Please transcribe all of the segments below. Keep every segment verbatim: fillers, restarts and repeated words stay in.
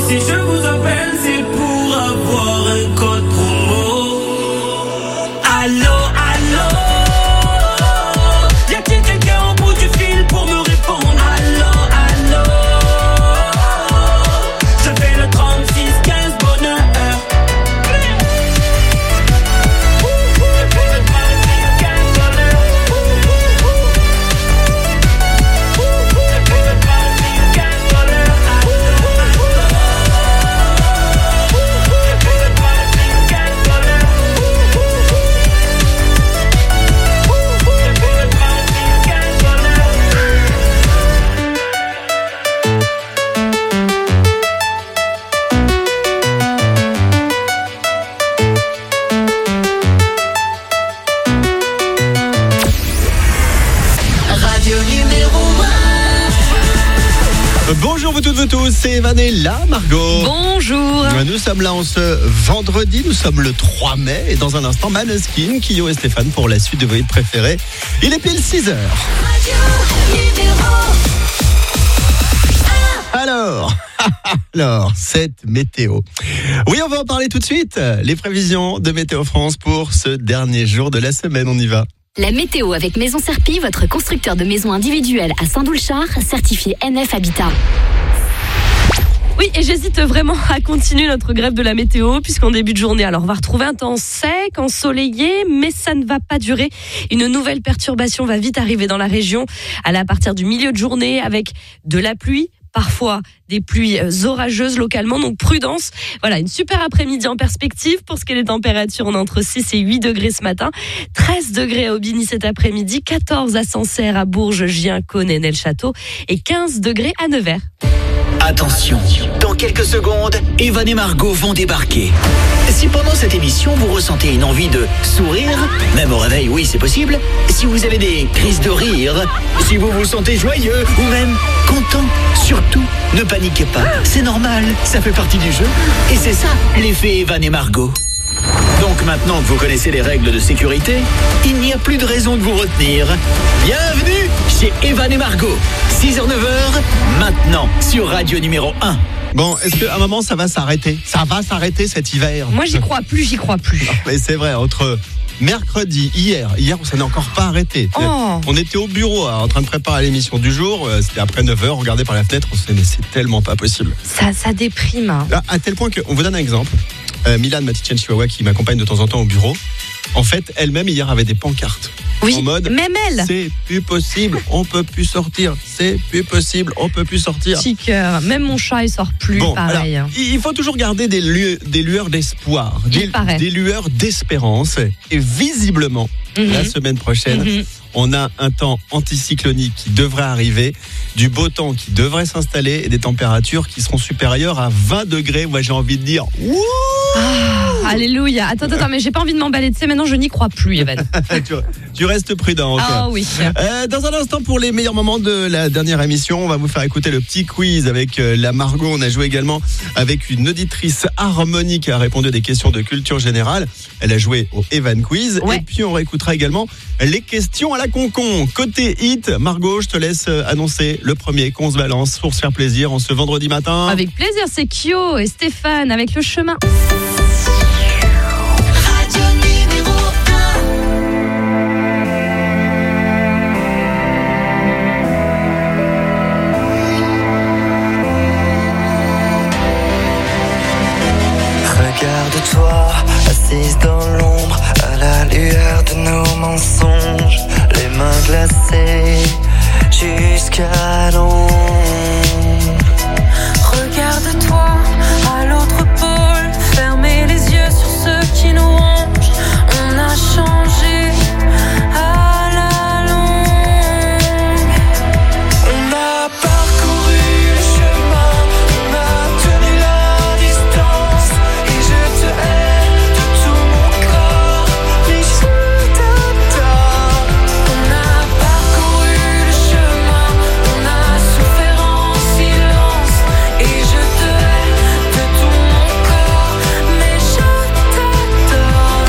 Si je vous appelle, c'est pour avoir un code promo. Allô, allô, y'a-t-il quelqu'un au bout du fil pour me répondre? Allô, allô, je fais le trente-six quinze bonheur. Bonjour vous toutes, vous tous, c'est Evan et là Margot. Bonjour. Nous sommes là en ce vendredi, nous sommes le trois mai et dans un instant Maneskin, Kyo et Stéphane pour la suite de vos hits préférés. Il est pile six heures. Alors, alors, cette météo. Oui, on va en parler tout de suite. Les prévisions de Météo France pour ce dernier jour de la semaine, on y va. La météo avec Maison Serpy, votre constructeur de maisons individuelles à Saint-Doulchard, certifié N F Habitat. Oui, et j'hésite vraiment à continuer notre grève de la météo, puisqu'en début de journée, alors on va retrouver un temps sec, ensoleillé, mais ça ne va pas durer. Une nouvelle perturbation va vite arriver dans la région, à partir du milieu de journée, avec de la pluie, parfois des pluies orageuses localement, donc prudence. Voilà, une super après-midi en perspective. Pour ce qui est des températures, on est entre six et huit degrés ce matin, treize degrés à Aubigny cet après-midi, quatorze à Sancerre, à Bourges, Gien, Cône et Nel-Château et quinze degrés à Nevers. Attention, dans quelques secondes, Evan et Margot vont débarquer. Si pendant cette émission, vous ressentez une envie de sourire, même au réveil, oui, c'est possible. Si vous avez des crises de rire, si vous vous sentez joyeux ou même content, surtout, ne paniquez pas. C'est normal, ça fait partie du jeu. Et c'est ça, l'effet Evan et Margot. Donc maintenant que vous connaissez les règles de sécurité, il n'y a plus de raison de vous retenir. Bienvenue chez Evan et Margot. six heures neuf heures, maintenant sur Radio numéro un. Bon, est-ce qu'à un moment ça va s'arrêter? Ça va s'arrêter cet hiver? Moi j'y crois plus, j'y crois plus. Mais c'est vrai, entre mercredi, hier, hier ça n'est encore pas arrêté. Oh. On était au bureau en train de préparer l'émission du jour, c'était après neuf heures, on regardait par la fenêtre, on se disait mais c'est tellement pas possible. Ça, ça déprime. À, à tel point qu'on vous donne un exemple. Euh, Milan Matitchen Chihuahua qui m'accompagne de temps en temps au bureau, en fait elle-même hier avait des pancartes. Oui, en mode, même elle. C'est plus possible, on peut plus sortir. C'est plus possible, on peut plus sortir. Petit cœur, même mon chat il sort plus, bon, pareil. Alors, il faut toujours garder des, lu- des lueurs d'espoir, des, des lueurs d'espérance. Et visiblement, mm-hmm. la semaine prochaine, mm-hmm. on a un temps anticyclonique qui devrait arriver, du beau temps qui devrait s'installer et des températures qui seront supérieures à vingt degrés. Moi j'ai envie de dire wouh. Ah, alléluia. Attends, attends, mais j'ai pas envie de m'emballer. Tu sais, maintenant je n'y crois plus, Evan. tu, tu restes prudent. Okay. Ah oui. Euh, dans un instant, pour les meilleurs moments de la dernière émission, on va vous faire écouter le petit quiz avec euh, la Margot. On a joué également avec une auditrice Harmonie qui a répondu à des questions de culture générale. Elle a joué au Evan Quiz. Ouais. Et puis on réécoutera également les questions à la concon. Côté hit, Margot, je te laisse annoncer le premier qu'on se balance pour se faire plaisir en ce vendredi matin. Avec plaisir, c'est Kyo et Stéphane avec Le Chemin. Regarde-toi, assise dans l'ombre, à la lueur de nos mensonges, les mains glacées jusqu'à l'ombre. Regarde-toi, à l'autre pôle, fermez les yeux sur ceux qui nous rongent. On a changé à la longue. On a parcouru le chemin, on a tenu la distance, et je te hais de tout mon corps, mais je t'adore. On a parcouru le chemin, on a souffert en silence, et je te hais de tout mon corps, mais je t'adore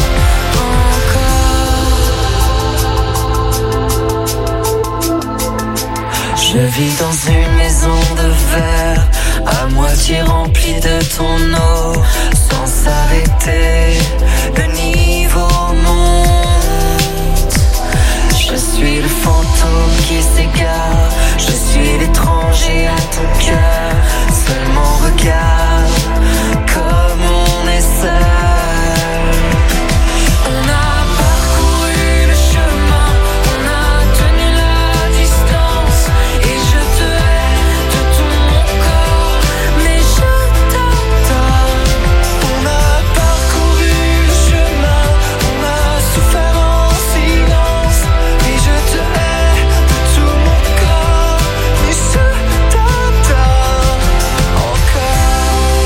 encore. Je vis dans une maison de verre, à moitié quartier rempli de ton eau. Sans s'arrêter, le niveau monte. Je suis le fantôme qui s'égare. Je suis l'étranger à ton cœur. Seulement regarde comme on est seul. On a parcouru le chemin, on a tenu la distance. Et je te hais de tout mon corps, mais je t'adore. On a parcouru le chemin, on a souffert en silence. Et je te hais de tout mon corps, mais je t'adore encore.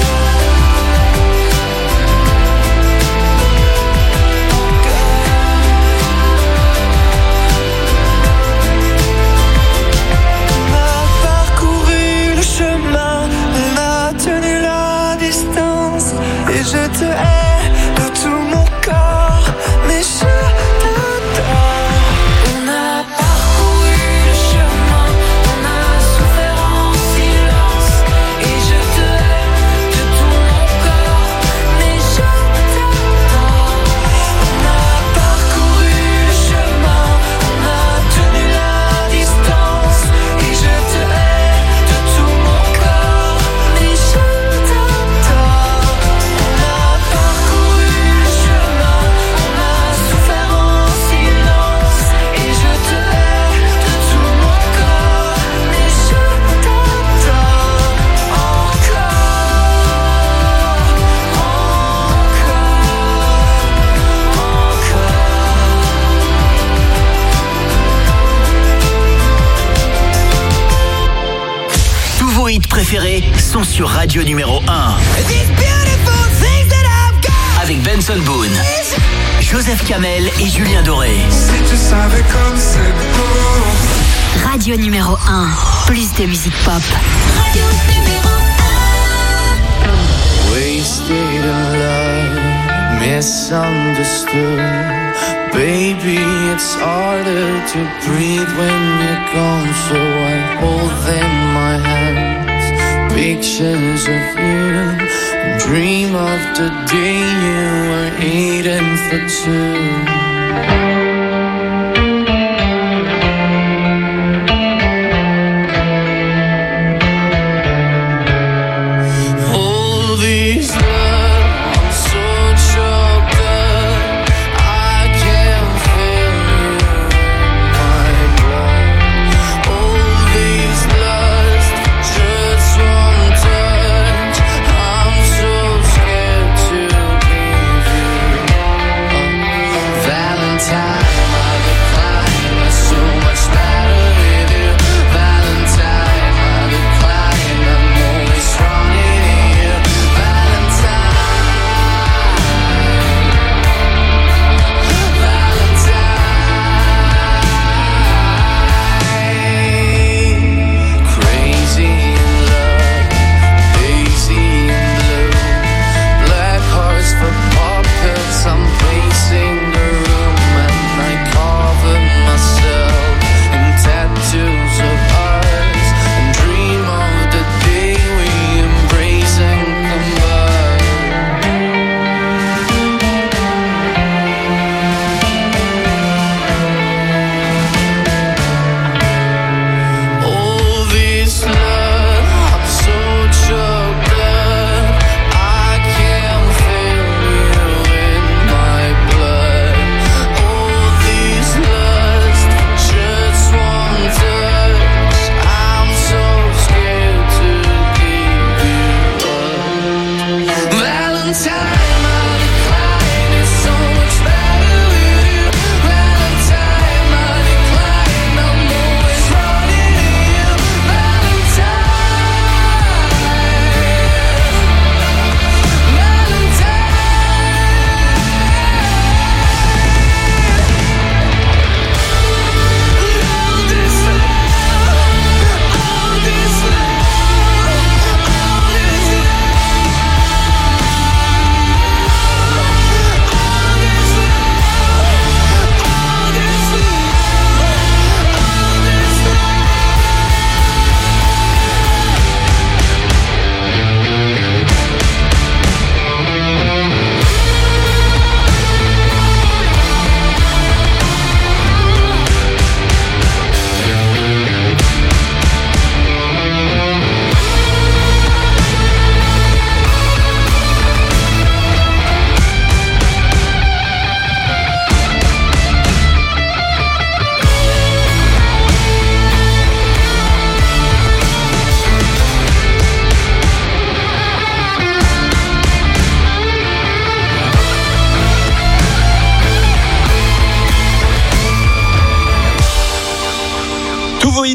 On a parcouru le chemin, on a tenu la distance. Et je te hais de tout mon corps, mais je t'adore. On a parcouru le chemin, on a souffert en silence. Et je te hais de tout mon corps, mais je t'adore. On a parcouru le chemin, on a tenu la distance. Et je te hais de tout mon corps, mais je t'adore. On a parcouru le chemin, on a souffert en silence. Et je te hais de tout mon corps, mais je t'adore Tous vos hits préférés sont sur Radio numéro un. Avec Benson Boone, Joseph Kamel et Julien Doré. Si tu savais comme c'est beau. Radio numéro un. Plus de musique pop. Wasted in love, misunderstood. Baby, it's harder to breathe when you're gone. So I hold in my hands pictures of you, and dream of the day you were eating for two. All these love, I'm so choked up. I can't feel you in my blood. All these lust, just one touch. I'm so scared to leave you. Uh, Valentine.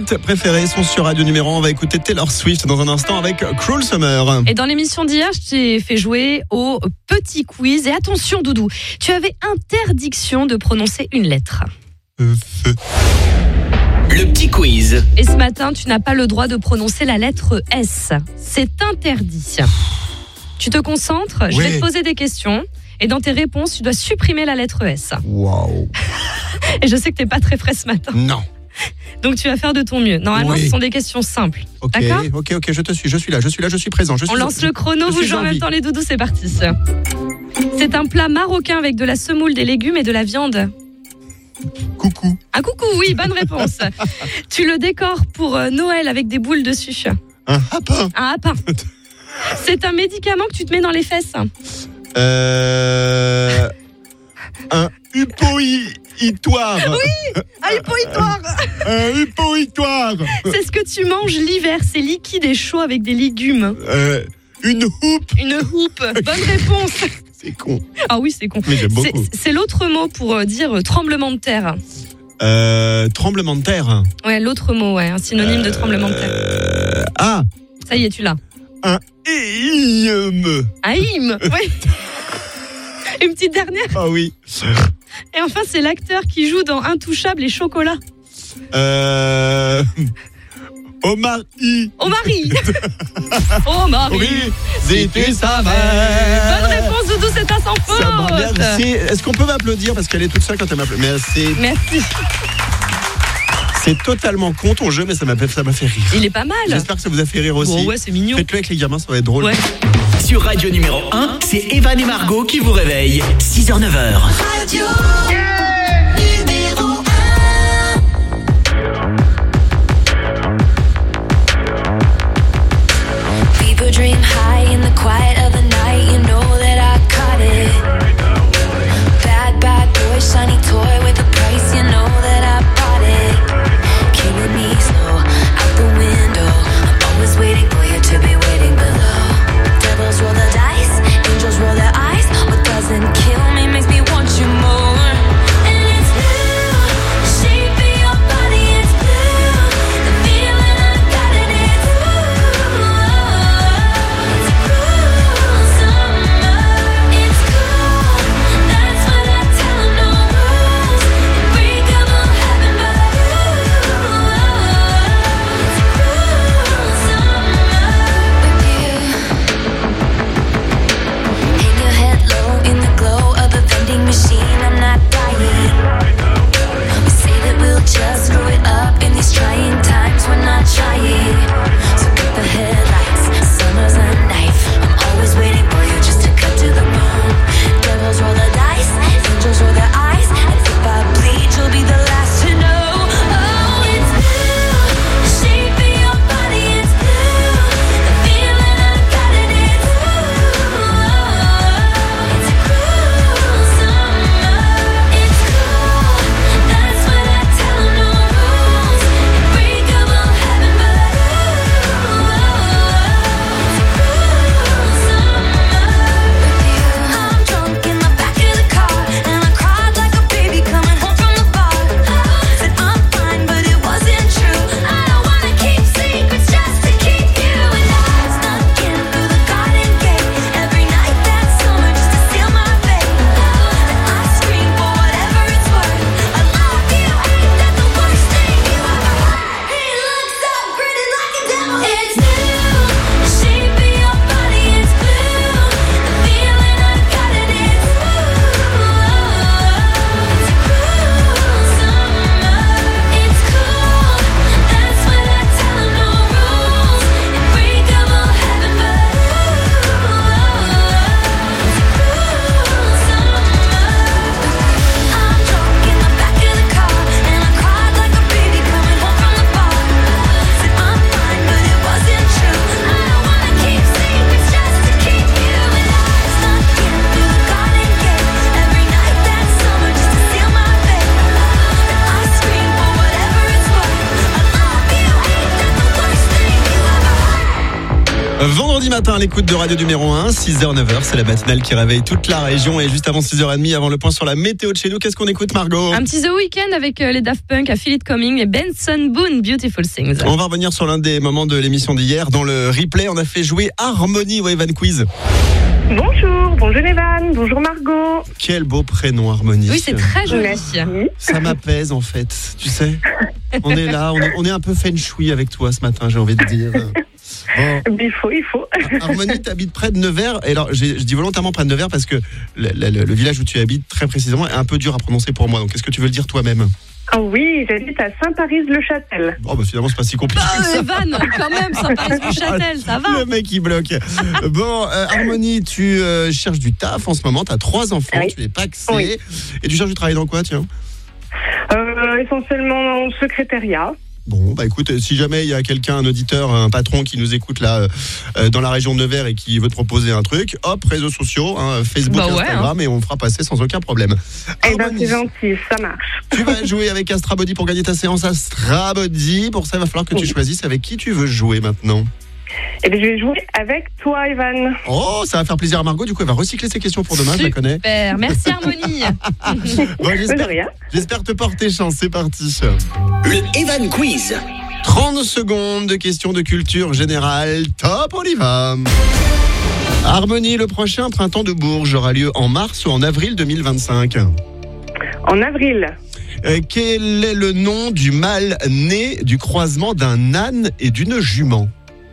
hits préférés sont sur Radio Numéro un. On va écouter Taylor Swift dans un instant avec Cruel Summer. Et dans l'émission d'hier, je t'ai fait jouer au petit quiz. Et attention, Doudou, tu avais interdiction de prononcer une lettre. Euh, feu. Le petit quiz. Et ce matin, tu n'as pas le droit de prononcer la lettre S. C'est interdit. Tu te concentres, je Oui. vais te poser des questions. Et dans tes réponses, tu dois supprimer la lettre S. Waouh. Et je sais que t'es pas très frais ce matin. Non. Donc tu vas faire de ton mieux. Normalement, Oui. ce sont des questions simples. Ok, D'accord ? ok, ok, je te suis, je suis là, je suis là, je suis présent. Je suis On lance le chrono, je vous suis jouez en en même vie. temps les doudous, c'est parti. C'est un plat marocain avec de la semoule, des légumes et de la viande. Coucou. Un coucou, oui, bonne réponse. Tu le décores pour euh, Noël avec des boules dessus. Un lapin. Un lapin. C'est un médicament que tu te mets dans les fesses. Euh... Un hypoïtoire. Oui, Ah, hypoïtoire. un hypoïtoire. C'est ce que tu manges l'hiver. C'est liquide et chaud avec des légumes. Euh, une houppe. Une houppe. Bonne réponse. C'est con. Ah oui, c'est con. Mais j'aime beaucoup. C'est- C'est l'autre mot pour euh, dire euh, tremblement de terre. Euh, tremblement de terre. Ouais, l'autre mot, ouais, un synonyme de tremblement de terre. Euh, ah, Ça y est, tu l'as. un éium. Un hymne, oui. Une petite dernière. Ah oui. Et enfin, c'est l'acteur qui joue dans Intouchable et Chocolat. Euh... Omar I. Oh Marie. Oh Marie. Oui, c'était ça. Bonne réponse, Doudou, c'est un sans faute. Ça va, merci. Est-ce qu'on peut m'applaudir parce qu'elle est toute seule quand elle m'applaudit. Merci. Merci. C'est totalement con ton jeu, mais ça m'a fait, ça m'a fait rire. Il est pas mal. J'espère que ça vous a fait rire aussi. Bon, ouais, c'est mignon. Faites-le avec les gamins, ça va être drôle. Ouais. Sur Radio Numéro un, c'est Evan et Margot qui vous réveillent. six heures neuf heures. Radio numéro un. People dream high in the quiet of the night. You know that I caught it. Bad, bad boy, shiny toy with a price. You know that I bought it. Killing me slow out the window. I'm always waiting for you to be waiting below. Devils roll the dice, angels roll their eyes. What doesn't kill me makes me want you more. And it's blue, the shape of your body is blue. The feeling I got in it's ooh, it's blue. Vendredi matin, à l'écoute de Radio numéro un, six heures neuf heures, c'est la matinale qui réveille toute la région. Et juste avant six heures trente, avant le point sur la météo de chez nous, qu'est-ce qu'on écoute, Margot? Un petit The Weeknd avec euh, les Daft Punk, I Feel It Coming et Benson Boone, Beautiful Things. On va revenir sur l'un des moments de l'émission d'hier. Dans le replay, on a fait jouer Harmonie au Evan Quiz. Bonjour, bonjour Evan, bonjour Margot. Quel beau prénom, Harmonie. Oui, c'est très joli. Merci. Ça m'apaise en fait, tu sais. On est là, on est, on est un peu feng shui avec toi ce matin, j'ai envie de dire. Bon. Mais il faut, il faut. Harmonie, tu habites près de Nevers. Et alors, j'ai, je dis volontairement près de Nevers parce que le, le, le village où tu habites, très précisément, est un peu dur à prononcer pour moi. Donc, qu'est-ce que tu veux le dire toi-même? Ah oui, j'habite à Saint-Paris-le-Châtel. Oh, bah finalement, c'est pas si compliqué. Ah, que ça. Evan, quand même, Saint-Paris-le-Châtel, ça va. Le mec, il bloque. Bon, euh, Harmonie, tu euh, cherches du taf en ce moment. Tu as trois enfants, Oui. tu n'es pas axée. Oui. Et tu cherches du travail dans quoi, tiens? Euh, essentiellement en secrétariat. Bon, bah écoute, si jamais il y a quelqu'un, un auditeur, un patron qui nous écoute là euh, dans la région de Nevers et qui veut te proposer un truc, hop, réseaux sociaux, hein, Facebook, Bah ouais, Instagram, et on fera passer sans aucun problème. Eh ben Harmonie, c'est gentil, ça marche. tu vas jouer avec Astrabody pour gagner ta séance Astrabody. Pour ça, il va falloir que tu Oui. choisisses avec qui tu veux jouer maintenant. Eh bien je vais jouer avec toi Evan. Oh, ça va faire plaisir à Margot, du coup elle va recycler ses questions pour demain, je la connais. Super, merci Harmonie. Bon, De j'espère, rien. j'espère te porter chance, c'est parti. Le Evan Quiz. trente secondes de questions de culture générale. Top, on y va. Harmonie, le prochain printemps de Bourges aura lieu en mars ou en avril deux mille vingt-cinq. En avril. Euh, quel est le nom du mâle né du croisement d'un âne et d'une jument?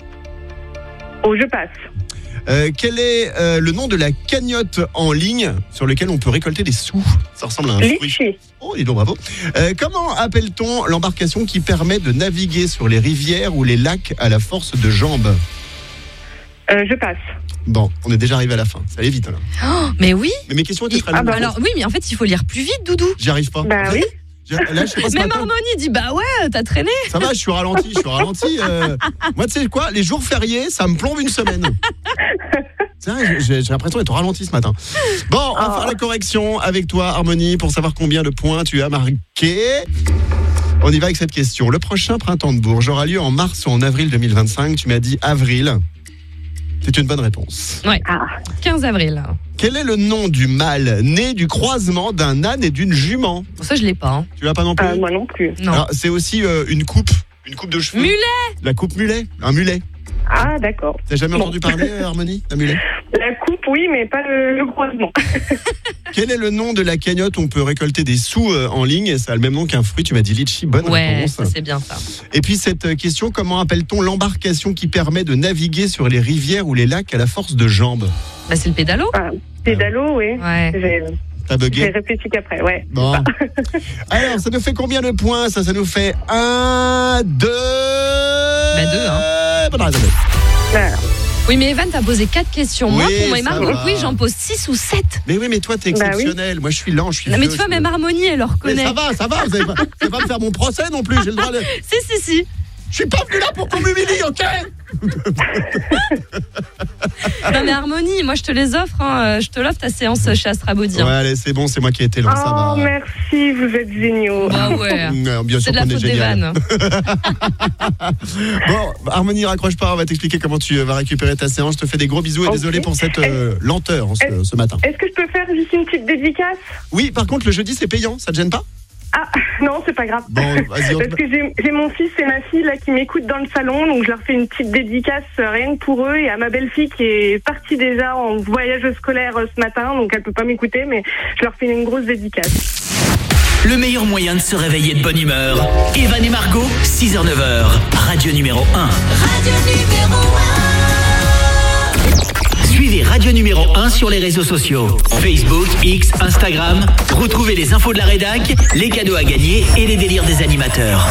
Oh, je passe. Euh, quel est euh, le nom de la cagnotte en ligne sur laquelle on peut récolter des sous? Ça ressemble à un fruit. Litchi. Oh, dis donc, bravo. Euh, comment appelle-t-on l'embarcation qui permet de naviguer sur les rivières ou les lacs à la force de jambes? Euh, je passe. Bon, on est déjà arrivé à la fin. Ça allait vite, là. Oh, mais oui. Mais mes questions étaient très Ah longues. bah, Alors oui, mais en fait, il faut lire plus vite, Doudou. J'y arrive pas. Bah oui. J'ai- Là, je sais pas ce Même matin. Harmonie dit bah ouais, t'as traîné. Ça va, je suis ralenti, je suis ralenti. euh. Moi, tu sais quoi, les jours fériés, ça me plombe une semaine. Tiens, j'ai, j'ai l'impression d'être ralenti ce matin. Bon, on va Oh. faire la correction avec toi, Harmonie, pour savoir combien de points tu as marqué. On y va avec cette question. Le prochain printemps de Bourges aura lieu en mars ou en avril deux mille vingt-cinq. Tu m'as dit avril. C'est une bonne réponse. Ouais, Ah. quinze avril. Quel est le nom du mâle né du croisement d'un âne et d'une jument? Bon, ça, je l'ai pas. Hein. Tu l'as pas non plus? Euh, moi non plus. Non. Alors, c'est aussi euh, une coupe, une coupe de cheveux. Mulet. La coupe mulet, un mulet. Ah d'accord. T'as jamais Bon. entendu parler, euh, Harmonie, d'un mulet? La coupe oui, mais pas le, le croisement. Quel est le nom de la cagnotte où on peut récolter des sous euh, en ligne? Et ça a le même nom qu'un fruit, tu m'as dit litchi, bonne Ouais, réponse. ça c'est bien ça. Et puis cette euh, question, comment appelle-t-on l'embarcation qui permet de naviguer sur les rivières ou les lacs à la force de jambes? Bah c'est le pédalo. Ah, pédalo, oui. Ouais. J'ai, T'as j'ai bugué? réfléchi qu'après, ouais. Bon. Alors, ça nous fait combien de points? Ça, ça nous fait un, deux... Bah, deux, hein. Bonne réponse. Alors, Oui, mais Evan, t'as posé quatre questions. Moi, Oui, pour mes ça marques, va. oui, j'en pose six ou sept. Mais oui, mais toi, t'es Bah oui. exceptionnel. Moi, je suis lent, je suis Non, mais vieux, tu vois, je- même Harmonie, elle le Mais reconnaît. ça va, ça va. Vous allez pas, vous allez pas me faire mon procès non plus. J'ai le droit de... Si, si, si. Je suis pas venu là pour qu'on m'humilie, ok? Non, mais Harmonie, moi, je te les offre. Hein. Je te l'offre ta séance chez Astrabody. Ouais, Hein. allez, c'est bon, c'est moi qui ai été lent, ça va. oh merci, vous êtes géniaux. Bah ouais. Non, bien C'est sûr de la qu'on est faute génial. d'Evan. Bon, Harmonie, raccroche pas, on va t'expliquer comment tu vas récupérer ta séance. Je te fais des gros bisous et Ok. désolé pour cette euh, lenteur ce, ce matin. Est-ce que je peux faire juste une petite dédicace? Oui, par contre, le jeudi, c'est payant, ça te gêne pas? Ah non, c'est pas grave. Bon, vas-y, on te- Parce que j'ai j'ai mon fils et ma fille là qui m'écoutent dans le salon, donc je leur fais une petite dédicace euh, rien que pour eux et à ma belle-fille qui est partie déjà en voyage scolaire euh, ce matin, donc elle peut pas m'écouter, mais je leur fais une grosse dédicace. Le meilleur moyen de se réveiller de bonne humeur. Evan et Margot, six heures neuf heures. Radio numéro un. Suivez Radio numéro un sur les réseaux sociaux. Facebook, X, Instagram. Retrouvez les infos de la rédac, les cadeaux à gagner et les délires des animateurs.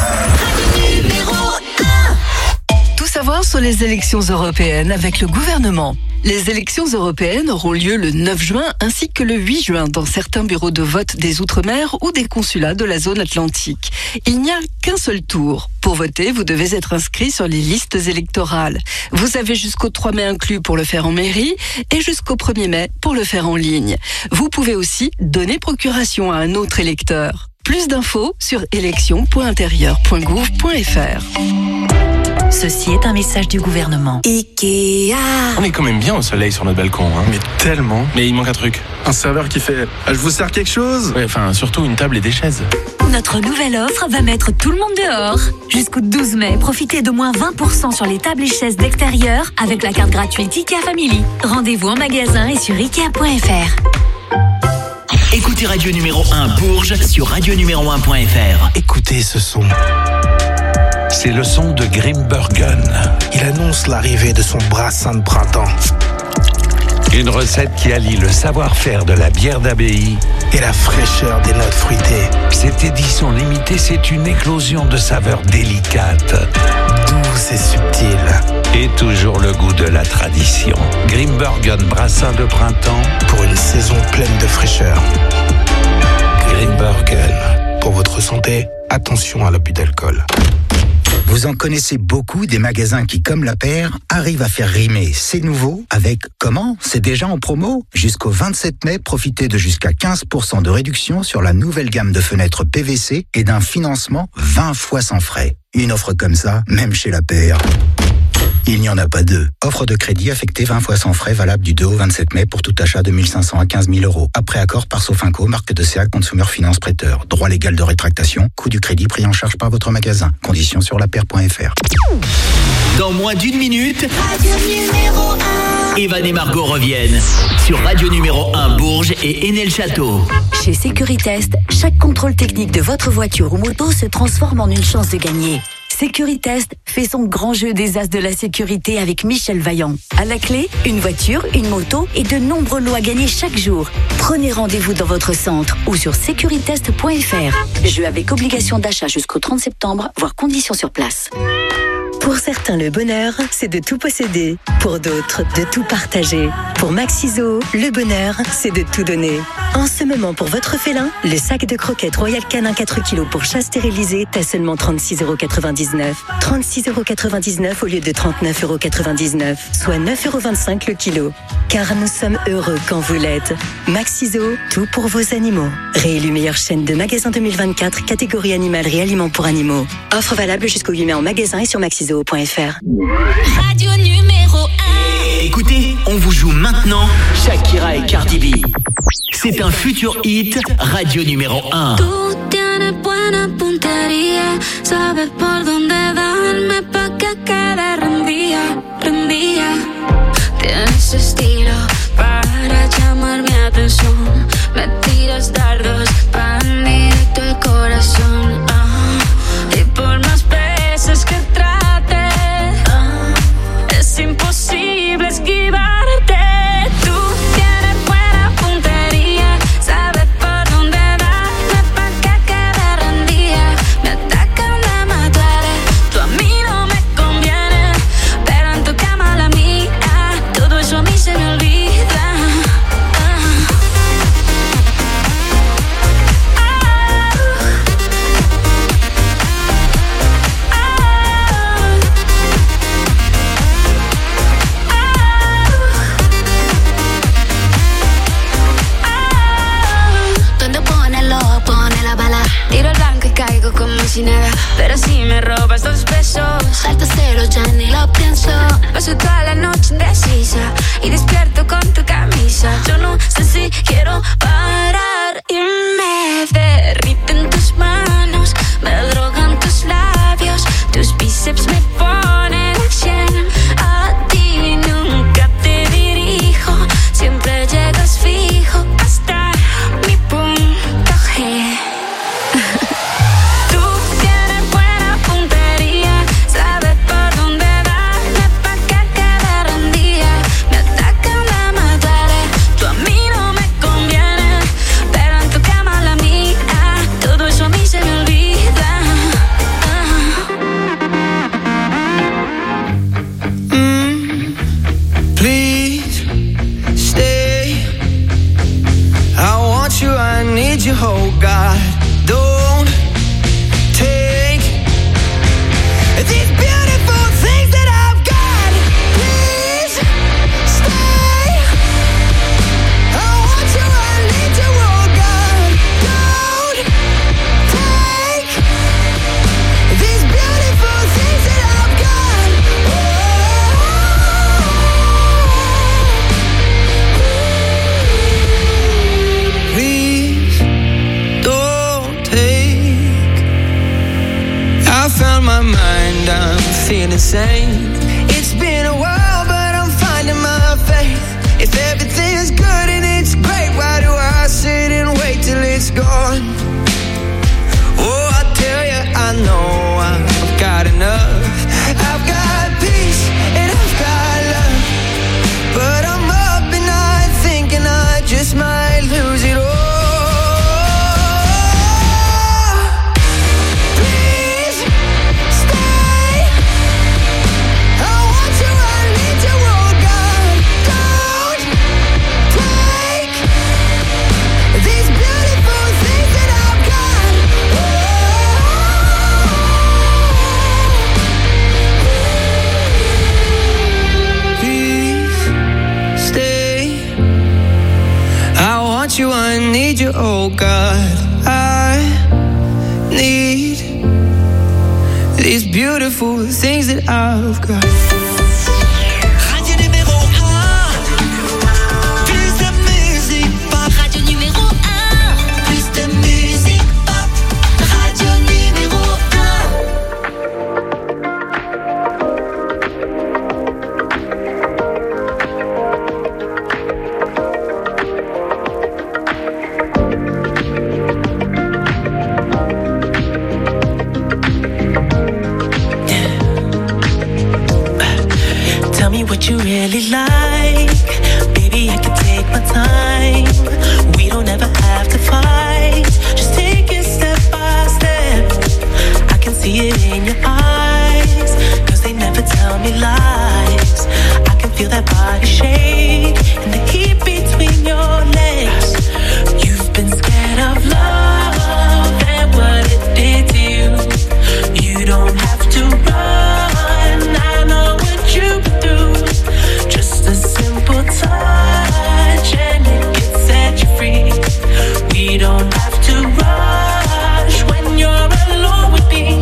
Tout savoir sur les élections européennes avec le gouvernement. Les élections européennes auront lieu le neuf juin ainsi que le huit juin dans certains bureaux de vote des Outre-mer ou des consulats de la zone atlantique. Il n'y a qu'un seul tour. Pour voter, vous devez être inscrit sur les listes électorales. Vous avez jusqu'au trois mai inclus pour le faire en mairie et jusqu'au premier mai pour le faire en ligne. Vous pouvez aussi donner procuration à un autre électeur. Plus d'infos sur élections point intérieur point gouv point fr. Ceci est un message du gouvernement. Ikea. On est quand même bien au soleil sur notre balcon, hein. Mais tellement. Mais il manque un truc. Un serveur qui fait « Je vous sers quelque chose ?» Ouais, enfin, surtout une table et des chaises. Notre nouvelle offre va mettre tout le monde dehors. Jusqu'au douze mai, profitez d'au moins vingt pour cent sur les tables et chaises d'extérieur avec la carte gratuite Ikea Family. Rendez-vous en magasin et sur ikea point f r. Écoutez Radio Numéro un Bourges sur radio numéro un point f r. Écoutez ce son. C'est le son de Grimbergen. Il annonce l'arrivée de son brassin de printemps. Une recette qui allie le savoir-faire de la bière d'abbaye et la fraîcheur des notes fruitées. Cette édition limitée, c'est une éclosion de saveurs délicates, douces et subtiles. Et toujours le goût de la tradition. Grimbergen brassin de printemps pour une saison pleine de fraîcheur. Grimbergen. Pour votre santé, attention à l'abus d'alcool. Vous en connaissez beaucoup des magasins qui, comme La Paire, arrivent à faire rimer C'est nouveau avec comment? C'est déjà en promo? Jusqu'au vingt-sept mai, profitez de jusqu'à quinze pour cent de réduction sur la nouvelle gamme de fenêtres P V C et d'un financement vingt fois sans frais. Une offre comme ça, même chez La Paire, il n'y en a pas deux. Offre de crédit affectée vingt fois sans frais, valable du deux au vingt-sept mai pour tout achat de mille cinq cents à quinze mille euros. Après accord par Sofinco, marque de C A Consumer Finance Prêteur. Droit légal de rétractation, coût du crédit pris en charge par votre magasin. Conditions sur la paire point f r. Dans moins d'une minute, Radio Numéro un. Evan et Margot reviennent sur Radio Numéro un Bourges et Enel-Château. Chez Sécuritest, chaque contrôle technique de votre voiture ou moto se transforme en une chance de gagner. Sécuritest fait son grand jeu des as de la sécurité avec Michel Vaillant. À la clé, une voiture, une moto et de nombreux lots à gagner chaque jour. Prenez rendez-vous dans votre centre ou sur sécuritest point f r. Jeu avec obligation d'achat jusqu'au trente septembre, voire conditions sur place. Pour certains, le bonheur, c'est de tout posséder. Pour d'autres, de tout partager. Pour Maxiso, le bonheur, c'est de tout donner. En ce moment, pour votre félin, le sac de croquettes Royal Canin quatre kilos pour chat stérilisé est à seulement trente-six euros quatre-vingt-dix-neuf. trente-six euros quatre-vingt-dix-neuf au lieu de trente-neuf euros quatre-vingt-dix-neuf, soit neuf euros vingt-cinq le kilo. Car nous sommes heureux quand vous l'êtes. Maxiso, tout pour vos animaux. Réélu meilleure chaîne de magasins deux mille vingt-quatre, catégorie animalerie aliments pour animaux. Offre valable jusqu'au huit mai en magasin et sur maxiso point f r. Radio numéro un. Écoutez, on vous joue maintenant Shakira et Cardi B. C'est un futur hit Radio Numéro un. Tú tienes buena puntería, sabes por dónde darme pa' que quede rendida, rendida. Tienes estilo para llamar mi atención. Me tiras dardos pan directo al corazón. Ah, y por más veces que trate, ah, es imposible esquivarte. Tú tienes buena puntería, sabes por dónde darme pa' que quede rendida. Me atacan, me duele, tú a mí no me conviene, pero en tu cama la mía, todo eso a mí se me olvida. Como si nada, pero si me robas dos besos, salto cero, ya ni lo pienso. Paso toda la noche indecisa y despierto con tu camisa. Yo no sé si quiero parar y me derriten tus manos, me drogan tus labios, tus bíceps me ponen a cien. A ti nunca te dirijo, siempre llegas fijo hasta mi punto G. You, oh God, don't take these beautiful things that I've got. Please stay. I want you, I need you, oh God. Don't take these beautiful things that I've got. same. It's been a while, but I'm finding my faith. If everything's good and it's great, why do I sit and wait till it's gone? Oh, I tell you, I know I've got enough. I've got peace and I've got love, but I'm up at night thinking I just might lose it all. You, I need you, oh God, I need these beautiful things that I've got. Radio numéro un, plus de musique pop. Radio numéro un, plus de musique pop. Radio numéro what you really like. Baby, I can take my time. We don't ever have to fight. Just take it step by step. I can see it in your eyes, cause they never tell me lies. I can feel that body shake and the heat between your legs. You've been scared of love and what it did to you. You don't have to run, I know what you've been through. Just a simple touch and it can set you free. We don't have to rush when you're alone with me.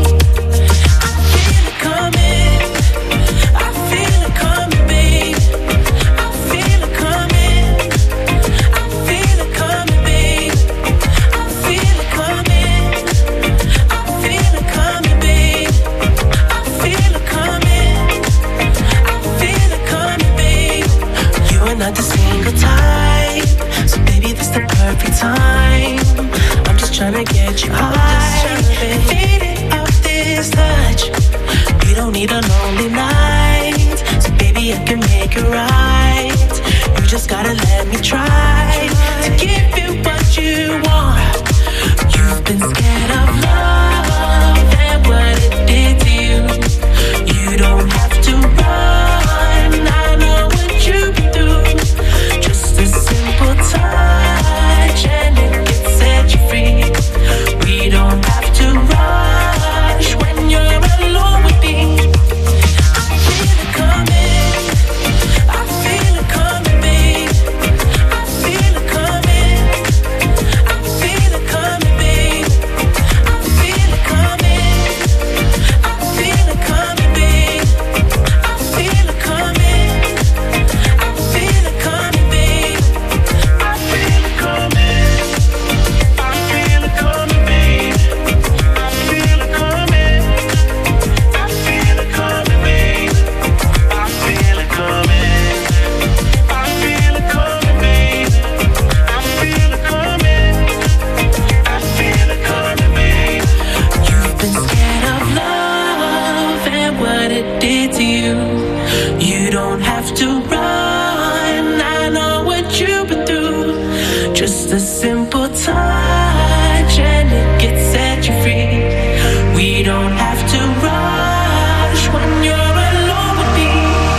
I feel it coming, I feel it coming, babe. I feel it coming, I feel it coming, babe. I feel it coming, I feel it coming, babe. I feel it coming, I feel it coming, babe. You are not the single type, so baby this the perfect time. I'm just tryna get you high, faded off this touch. We don't need a lonely night, so baby I can make it right. You just gotta let me try to give you what you want. You've been scared of love and what it did to you. You don't have to run, I know what you've been through. Just a simple touch and it can set you free. We don't have to rush when you're alone with me. I feel it coming, I feel it coming, babe. I feel it coming, I feel it coming, babe. I feel it coming, I feel it coming, babe. I feel it coming, I feel it coming, babe. I feel it coming, I feel it coming, babe. I feel it coming, I feel it coming, babe. I feel it coming, I feel it coming, babe. I feel it coming, I feel it coming, babe. You've been scared of love and what it did to you. You don't have to run, I know what you've been through. Just a simple touch and it can set you free. We don't have to rush when you're alone with me.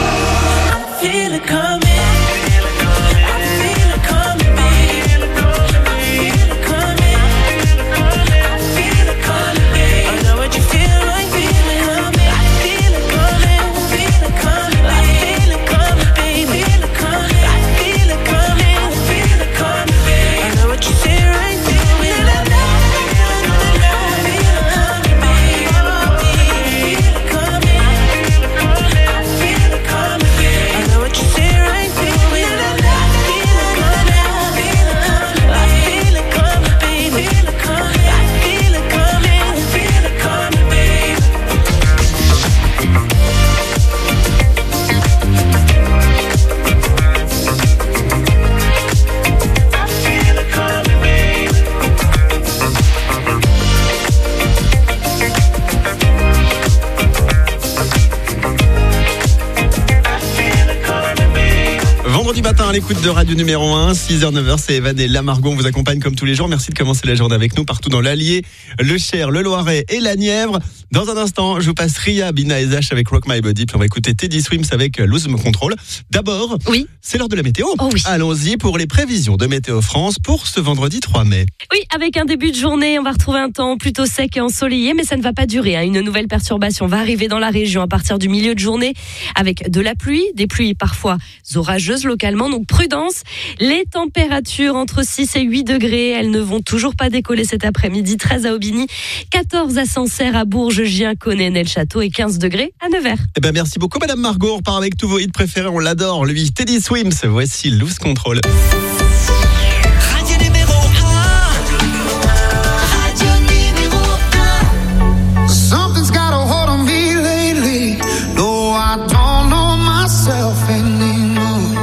I feel it coming, I feel it coming, babe. I feel it coming, I feel it coming, babe. I know what you feel like feeling. I feel it coming, I feel it coming, I feel it coming, babe. I feel it coming, I feel it coming, I feel it coming, babe. I know what you feel right now. vendredi matin à l'écoute de Radio numéro un, six heures neuf heures, c'est Evan et la Margot. On vous accompagne comme tous les jours. Merci de commencer la journée avec nous partout dans l'Allier, le Cher, le Loiret et la Nièvre. Dans un instant, je vous passe Ria, Bina et Zach avec Rock My Body. Puis on va écouter Teddy Swims avec Lose Control. D'abord, oui. c'est l'heure de la météo. Oh oui. Allons-y pour les prévisions de Météo France pour ce vendredi trois mai. Oui, avec un début de journée, on va retrouver un temps plutôt sec et ensoleillé, mais ça ne va pas durer. Hein. Une nouvelle perturbation va arriver dans la région à partir du milieu de journée avec de la pluie, des pluies parfois orageuses localement, donc prudence. Les températures entre six et huit degrés, elles ne vont toujours pas décoller cet après-midi. treize à Aubigny, quatorze à Sancerre, à Bourges, Gien, Connen, le Château et quinze degrés à Nevers. Eh ben merci beaucoup Madame Margot, on repart avec tous vos hits préférés, on l'adore, lui, Teddy Swims. Voici Lose Control. Radio numéro un. Radio numéro un. Something's got a hold on me lately. No, I don't know myself anymore.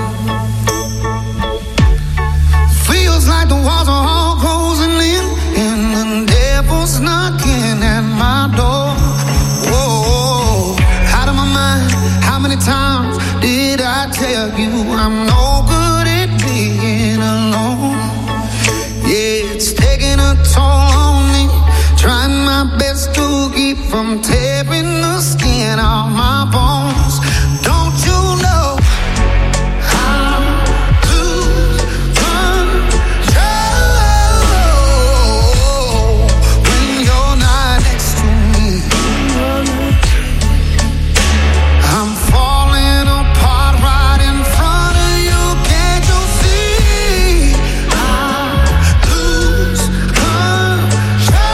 Feels like the walls are all closing in, and the devil's knocking at my door. Whoa, out of my mind. How many times did I tell you I'm no good at being alone? Yeah, it's taking a toll on me. Trying my best to keep from tearing the skin off my bones. Don't you know I'm lose control when you're not next to me? I'm falling apart right in front of you. Can't you see? I lose control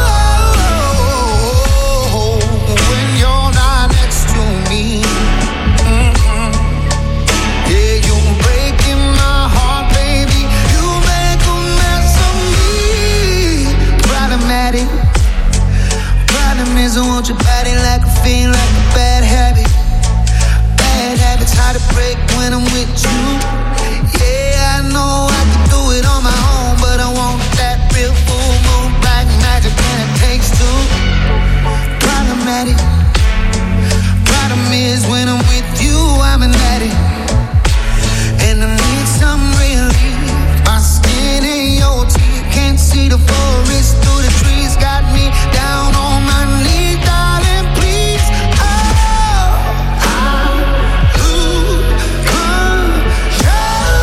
when you're not next to me. Mm-hmm. Yeah, you're breaking my heart, baby. You make a mess of me. Problematic. Problem is, I want your body like a fiend, like a bad habit. Bad habits hard to break when I'm with you. Yeah, I know I can do it on my own, but I want that real full moon black magic, and it takes two. Problematic. Problem is when I'm with you, I'm an addict, and I need some relief. My skin and your teeth can't see the forest through the trees. Got me down on my knees, darling, please. Oh, I lose control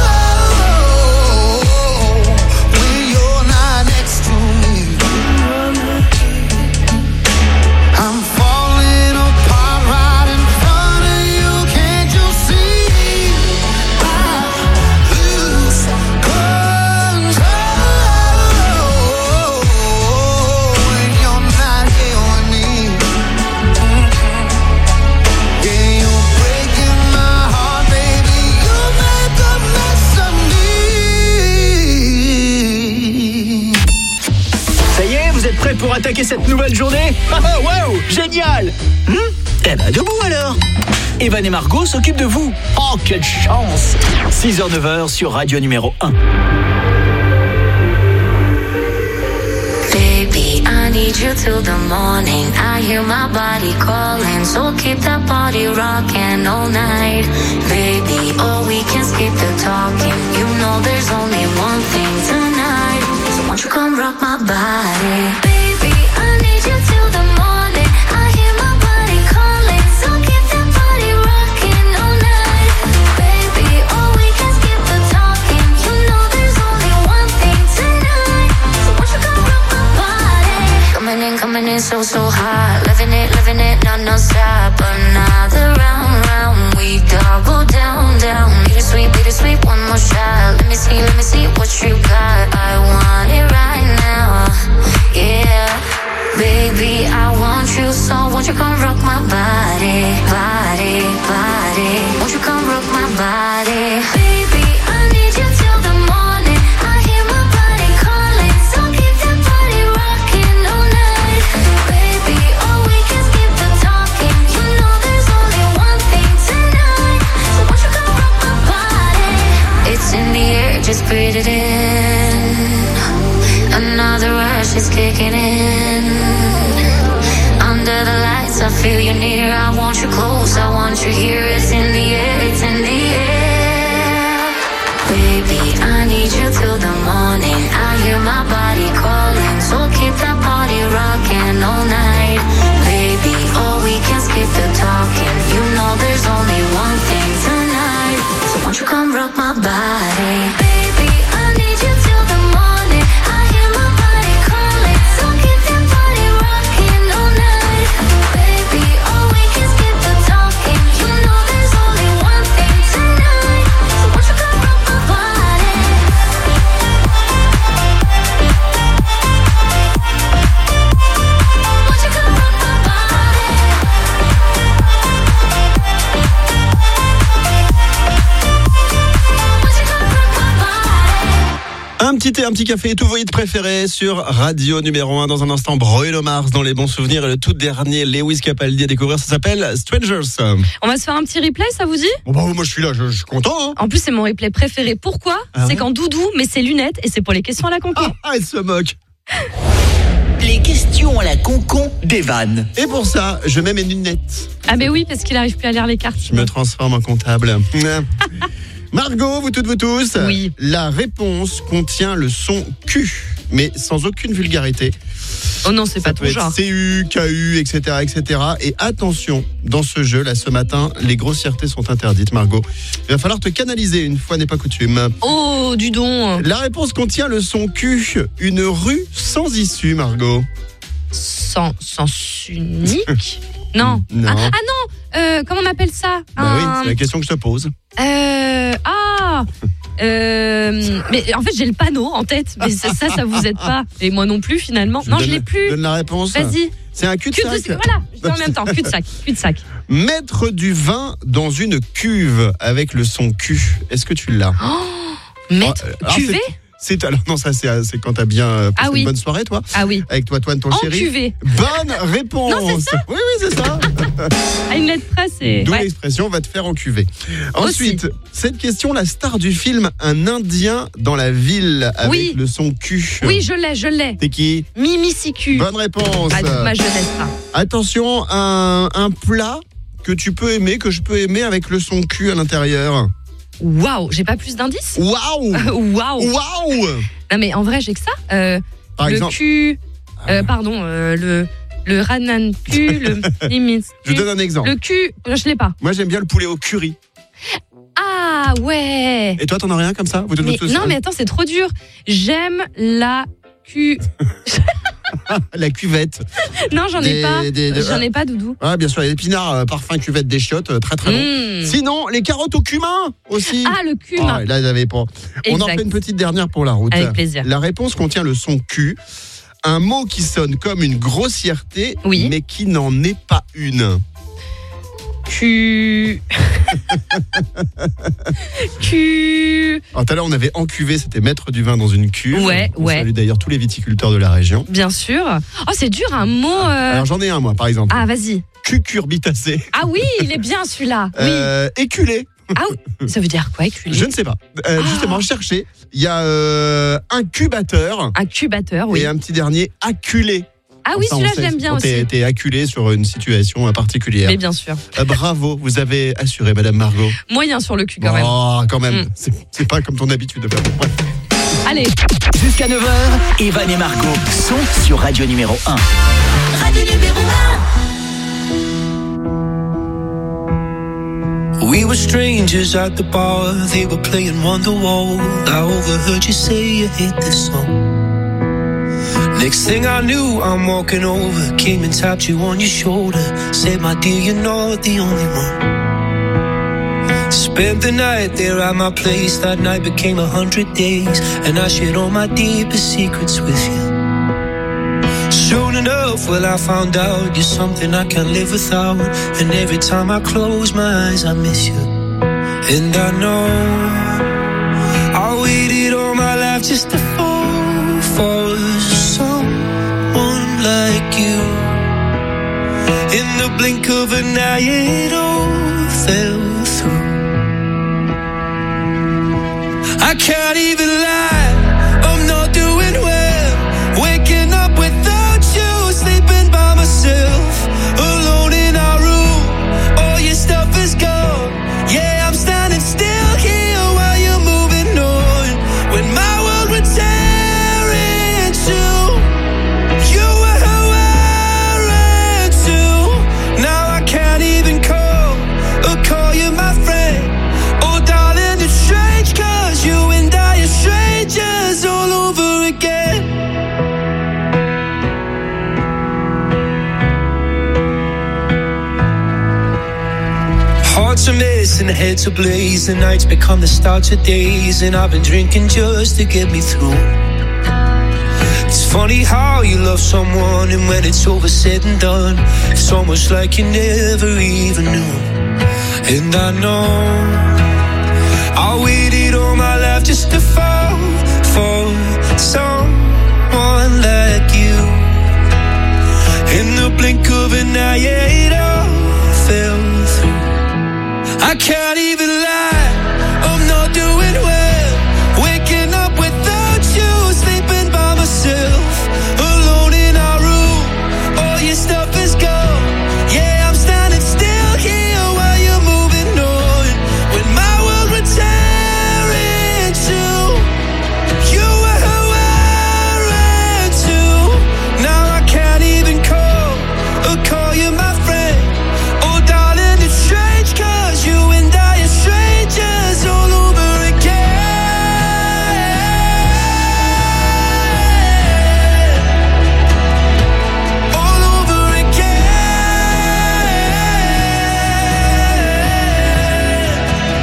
when you're not next to me. I'm falling apart right in front of you. Can't you see? I lose control when you're not here with me. Yeah, you're breaking my heart, baby. You make a mess of me. Ça y est, vous êtes prêts pour attaquer cette nouvelle journée? Ah, waouh, génial. Hmm, eh ben, debout alors. Evan et Margot s'occupent de vous. Oh, quelle chance. six heures neuf heures sur Radio numéro un. Baby, I need you till the morning. I hear my body calling, so keep that body rocking all night. Baby, oh, we can skip the talking. You know there's only one thing tonight. So won't you come rock my body? Baby, I need you till the morning. I hear my body calling, so keep that body rocking all night. Baby, oh, we can skip the talking. You know there's only one thing tonight. So won't you come rock my body? Coming in, coming in so, so hot. Living it, living it, non, non stop. Another round, round. We double down, down. Bittersweet, bittersweet, one more shot. Let me see, let me see what you got. I want it right now. Yeah. Baby, I want you, so won't you come rock my body, body, body. Won't you come rock my body? Baby, I need you till the morning. I hear my body calling, so keep that body rocking all night. Baby, oh, we can skip the talking. You know there's only one thing tonight. So won't you come rock my body? It's in the air, just breathe it in. Another rush is kicking in. Under the lights, I feel you near. I want you close, I want you here. It's in the air, it's in the air. my body. Baby, I need you till the morning. I hear my body calling, so keep that body rocking all night. Baby, all we can skip the talking. You know there's only one thing tonight, so won't you come rock my body? Won't you come rock my body? Un petit thé, un petit café, tous vos hits préférés sur Radio numéro un. Dans un instant, Bruno Mars dans les bons souvenirs et le tout dernier Lewis Capaldi à découvrir, ça s'appelle Strangers. On va se faire un petit replay, ça vous dit? Bon bah moi je suis là, je, je suis content. Hein. En plus, c'est mon replay préféré. Pourquoi? Ah C'est ouais quand Doudou met ses lunettes et c'est pour les questions à la conco. Ah, ah, elle se moque. Les questions à la concon d'Evan. Et pour ça, je mets mes lunettes. Ah ben oui, parce qu'il arrive plus à lire les cartes. Je me transforme en comptable. Margot, vous toutes, vous tous. Oui. La réponse contient le son Q, mais sans aucune vulgarité. Oh non, c'est pas Ça ton peut être genre. C U, K U, et cetera, et cetera. Et attention, dans ce jeu, là, ce matin, les grossièretés sont interdites, Margot. Il va falloir te canaliser, une fois n'est pas coutume. Oh, du don. La réponse contient le son Q, une rue sans issue, Margot. Sans, sens unique? Non. Non. Ah, ah non, euh, comment on appelle ça? Bah Un- oui, c'est la question que je te pose. Euh, ah euh, mais en fait j'ai le panneau en tête, mais ça, ça, ça vous aide pas. Et moi non plus finalement. Non, donne, je l'ai plus. Donne la réponse. Vas-y. C'est un cul-de-sac. Cul de- Voilà, je fais en même temps. Cul de sac, cul de sac. Mettre du vin dans une cuve avec le son Q. Est-ce que tu l'as? Oh, mettre Oh, alors, cuvée. c'est- C'est alors non ça c'est c'est quand t'as bien euh, passé Ah oui. une bonne soirée toi. Ah oui. Avec toi Toine ton En chéri. cuvée. Bonne réponse. Non, c'est ça Oui oui c'est ça. À une lettre près, c'est. D'où Ouais. l'expression va te faire encuver. Ensuite, cette question, la star du film Un Indien dans la ville avec Oui. le son Q. Oui, je l'ai, je l'ai. C'est qui? Mimi Sicu. Bonne réponse. Ah, toute ma jeunesse, ça. Attention, un, un plat que tu peux aimer, que je peux aimer avec le son Q à l'intérieur. Waouh, j'ai pas plus d'indices? Waouh. Waouh. Waouh. Non mais en vrai, j'ai que ça. Euh, Par le exemple. cul. euh, pardon, euh, le. Le ranan cul, le limite. Je donne un exemple. Le cul, je l'ai pas. Moi j'aime bien le poulet au curry. Ah ouais. Et toi t'en as rien comme ça? Vous Mais, non mais attends, c'est trop dur. J'aime la cu. La cuvette. Non, j'en ai Des- pas. des- des- J'en ai pas, Doudou. Ah bien sûr, les épinards, euh, parfum cuvette des chiottes, euh, très très bon. Mmh. Sinon, les carottes au cumin aussi. Ah, le cumin. Ah, là, ils avaient pas. On en Exact. fait une petite dernière pour la route. Avec plaisir. La réponse contient le son Q. Un mot qui sonne comme une grossièreté, Oui. mais qui n'en est pas une. Cu. Cu. Alors tout à l'heure, on avait encuvé, c'était mettre du vin dans une cuve. Ouais, on ouais. salue d'ailleurs tous les viticulteurs de la région. Bien sûr. Oh, c'est dur un mot. euh, Alors j'en ai un moi, par exemple. Ah, vas-y. Cucurbitacé. Ah oui, il est bien celui-là. Oui. Euh, éculé. Ah oui. Ça veut dire quoi, éculé? Je ne sais pas. Euh, Ah. Justement, cherchez. Il y a euh, incubateur. Incubateur, oui. Et un petit dernier, acculé. Ah oui, Ça, on celui-là, sait, je l'aime bien quand aussi. T'es, t'es acculé sur une situation euh, particulière. Mais bien sûr. Euh, bravo, vous avez assuré, Madame Margot. Moyen sur le cul quand même. Oh, quand même. Mm. C'est, c'est pas comme ton habitude. Bref. Allez. Jusqu'à neuf heures, Evan et Margot sont sur Radio numéro un. Radio numéro un. We were strangers at the bar, they were playing Wonderwall. I overheard you say you hate this song. Next thing I knew, I'm walking over, came and tapped you on your shoulder, said, my dear, you're not the only one. Spent the night there at my place, that night became a hundred days, and I shared all my deepest secrets with you. Soon enough, well, I found out you're something I can't live without, and every time I close my eyes, I miss you. And I know I waited all my life just to fall for someone like you. In the blink of an eye, it all fell through. I can't even lie, I'm not doing well. Waking up without you, sleeping by myself, alone in our room. All your stuff is gone. Yeah, I'm standing still here while you're moving on. When my world would tear in two, you were who I ran to. Now I can't even call or call you my friend. Oh, darling, it's strange 'cause the heads ablaze. The nights become the start of days, and I've been drinking just to get me through. It's funny how you love someone, and when it's over said and done, it's almost like you never even knew. And I know I waited all my life just to fall for someone like you. In the blink of an eye, yeah, it all fell through. I can't even lie, I'm not doing well. Waking up without you, sleeping by myself, alone in our room, all your stuff is gone. Yeah, I'm standing still here while you're moving on. When my world would tear in two, you were wearing too. Now I can't even call or call you my friend. Oh darling, it's strange, cause you and I are strangers all over again. All over again.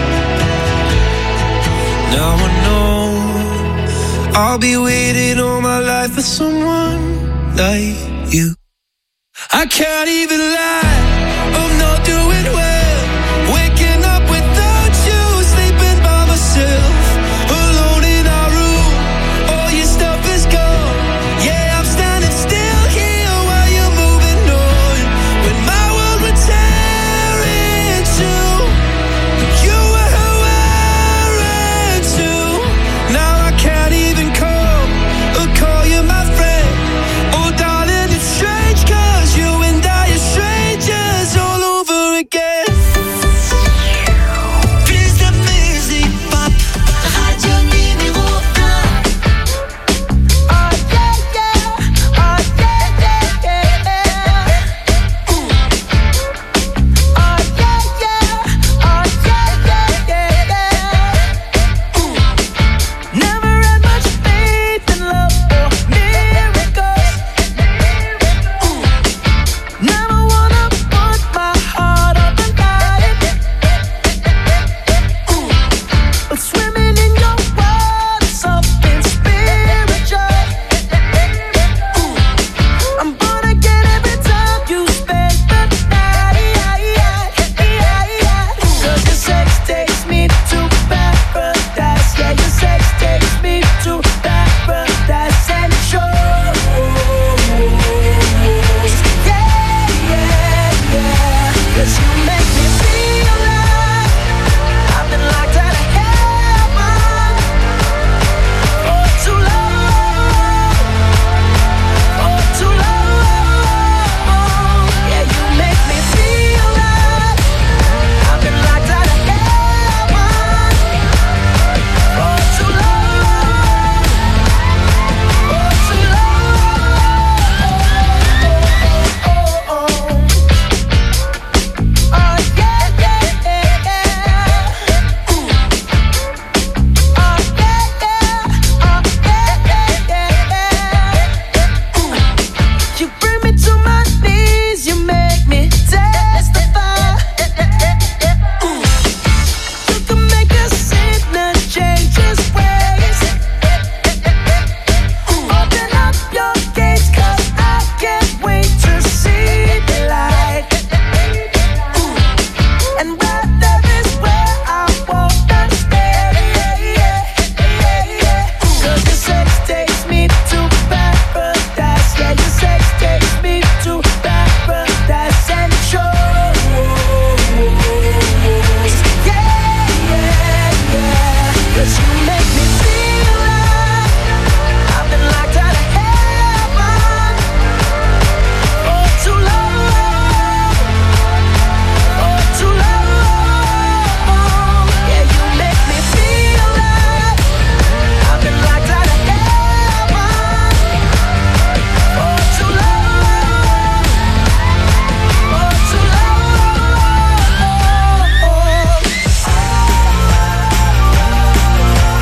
Now I know I'll be waiting all my life for someone like you. I can't even lie, I'm not doing well. Waking up without you, sleeping by myself, alone in our room, all your stuff is gone. Yeah, I'm standing still here while you're moving on. When my world would tear in two, you were wearing too. Now I can't even call or call you my friend. Oh darling, it's strange, cause you and I are strangers all over again. Plus de musique pop, radio numéro un. Oh yeah, yeah, oh yeah, yeah, yeah. Ooh. Oh yeah, yeah, oh yeah, yeah, yeah. Ooh. Never had much faith in love or miracles. Ooh. Never wanna put my heart up and hide it. Ooh. But swimming in your world is something spiritual. Ooh. I'm born again every time you spend the night. Cause your sex takes me to paradise. Yeah, your sex takes me to paradise and shows. Yeah, yeah, yeah. Cause you make me feel like I've been locked out of heaven for too long, for too long. Yeah, you make me feel like I've been locked out of heaven for too long, for too long. Oh, yeah, yeah, yeah, yeah. Ooh. Oh, yeah, yeah, oh, yeah, yeah, yeah. Ooh. You bring me to my knees, you make me testify. Ooh. You can make a sinner change his ways. Open up your gates, cause I can't wait to see the light. Ooh. And right there is where I wanna stay. Cause your sex takes me to paradise. Yeah, your sex takes me to paradise and shows. Yeah, yeah, yeah. Cause you make me feel like I've been locked out of heaven for too long, for too long. Yeah, you make me feel like I've been locked out of heaven for too long, for too long.